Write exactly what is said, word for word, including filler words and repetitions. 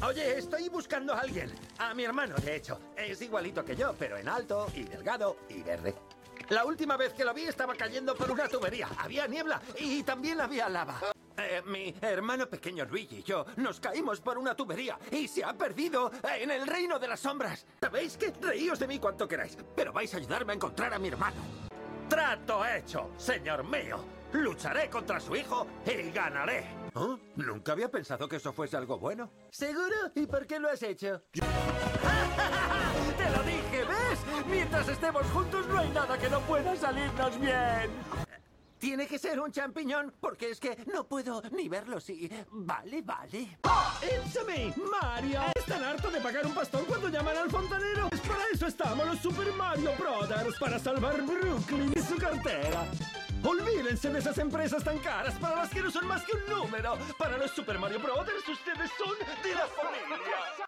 Oye, estoy buscando a alguien. A mi hermano, de hecho. Es igualito que yo, pero en alto y delgado y verde. La última vez que lo vi estaba cayendo por una tubería. Había niebla y también había lava. Eh, mi hermano pequeño Luigi y yo nos caímos por una tubería y se ha perdido en el reino de las sombras. ¿Sabéis qué? Reíos de mí cuanto queráis, pero vais a ayudarme a encontrar a mi hermano. ¡Trato hecho, señor mío! Lucharé contra su hijo y ganaré. ¿Oh? Nunca había pensado que eso fuese algo bueno. ¿Seguro? ¿Y por qué lo has hecho? ¡Te lo dije! ¿Ves? Mientras estemos juntos no hay nada que no pueda salirnos bien. Tiene que ser un champiñón, porque es que no puedo ni verlo si... Vale, vale. ¡Oh, it's me, Mario! ¿Están harto de pagar un pastor cuando llaman al fontanero? Pues para eso estamos los Super Mario Brothers, para salvar Brooklyn y su cartera. Olvídense de esas empresas tan caras para las que no son más que un número. Para los Super Mario Brothers, ustedes son de la familia.